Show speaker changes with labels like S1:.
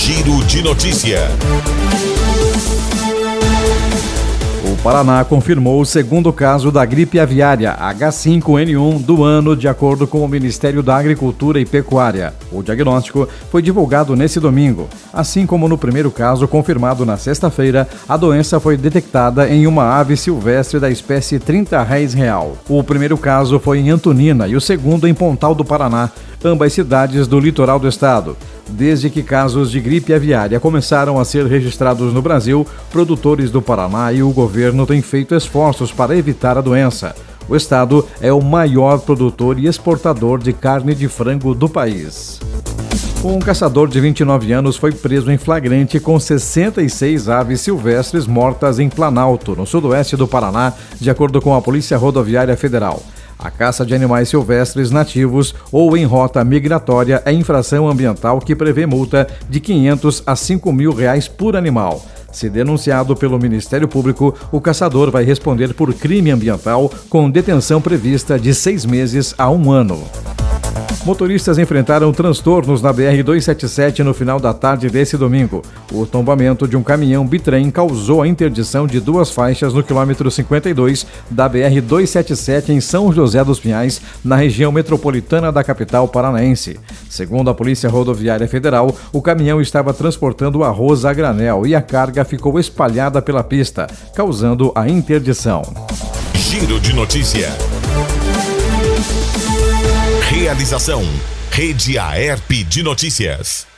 S1: Giro de Notícia.
S2: O Paraná confirmou o segundo caso da gripe aviária H5N1 do ano, de acordo com o Ministério da Agricultura e Pecuária. O diagnóstico foi divulgado nesse domingo. Assim como no primeiro caso confirmado na sexta-feira, a doença foi detectada em uma ave silvestre da espécie 30 réis real. O primeiro caso foi em Antonina e o segundo em Pontal do Paraná, ambas cidades do litoral do estado. Desde que casos de gripe aviária começaram a ser registrados no Brasil, produtores do Paraná e o governo têm feito esforços para evitar a doença. O estado é o maior produtor e exportador de carne de frango do país. Um caçador de 29 anos foi preso em flagrante com 66 aves silvestres mortas em Planalto, no sudoeste do Paraná, de acordo com a Polícia Rodoviária Federal. A caça de animais silvestres nativos ou em rota migratória é infração ambiental que prevê multa de R$ 500 a R$ 5.000 por animal. Se denunciado pelo Ministério Público, o caçador vai responder por crime ambiental com detenção prevista de 6 meses a 1 ano. Motoristas enfrentaram transtornos na BR-277 no final da tarde desse domingo. O tombamento de um caminhão bitrem causou a interdição de 2 faixas no quilômetro 52 da BR-277 em São José dos Pinhais, na região metropolitana da capital paranaense. Segundo a Polícia Rodoviária Federal, o caminhão estava transportando arroz a granel e a carga ficou espalhada pela pista, causando a interdição.
S1: Giro de Notícia. Realização: Rede Aerp de Notícias.